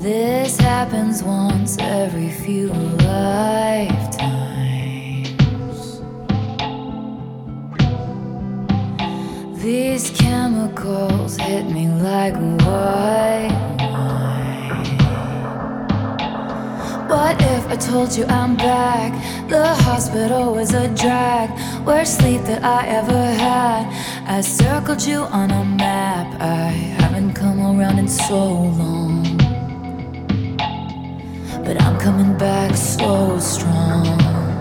This happens once every few lifetimes. These chemicals hit me like white wine. What if I told you I'm back? The hospital was a drag, worst sleep that I ever had. I circled you on a map. I haven't come around in so long, but I'm coming back so strong.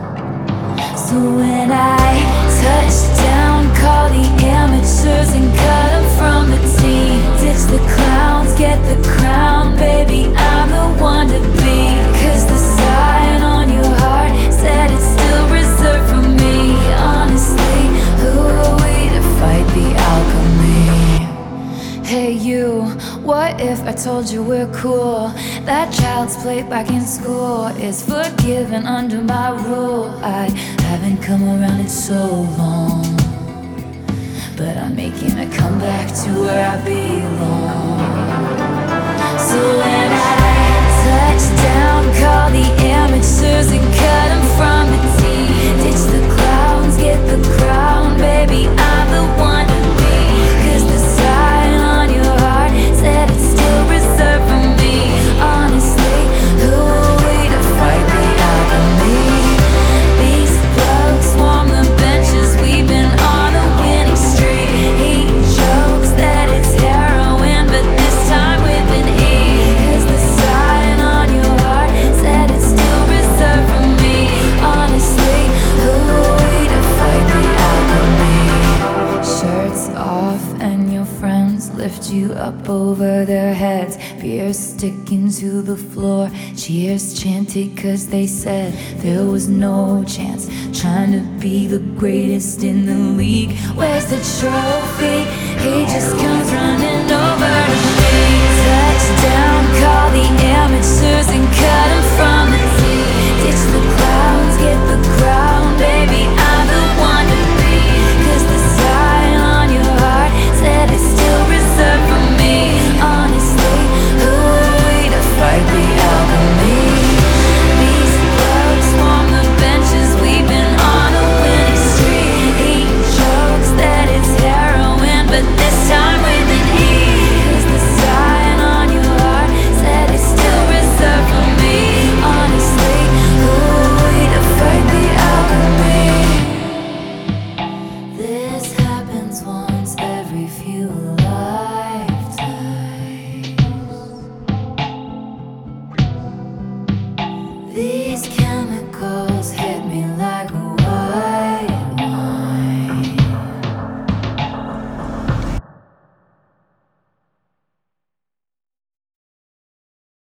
So when I touch down, call the amateurs and cut them from the team. Ditch the clowns, get the crown, baby, I'm the one to be. Cause the sign on your heart said it's still reserved for me. Honestly, who are we to fight the alchemy? Hey you, what if I told you we're cool? That child's play back in school is forgiven under my rule. I haven't come around in so long, but I'm making a comeback to where I belong. So when I touch down, call the amateurs and cut them from the team. Ditch the clowns, get the crown, baby, I'm the one to be. Cause the sign on your heart said it's still reserved for me. Honestly, who are we to fight the alchemy? These bugs swarm the benches, we've been on a winning streak. He jokes that it's heroin, but this time with an E. Cause the sign on your heart said it's still reserved for me. Honestly, who are we to fight the alchemy? Shirts off and your friends lift you up over their heads. Beer sticking to the floor, cheers chanted cause they said there was no chance. Trying to be the greatest in the league. Where's the trophy? He just comes running over to me. Touchdown, call the amateurs and cut them from the team. Ditch the clowns, get the crown, baby, I'm the one to be. Cause the sign on your heart said it's still reserved for me. Honestly, who are we to fight the alchemy? These bugs swarm the benches, we've been on a winning streak. He jokes that it's heroin, but this time with an E. Cause the sign on your heart said it's still reserved for me. Honestly, who are we to fight the alchemy? This happens once every few lifetimes. These chemicals hit me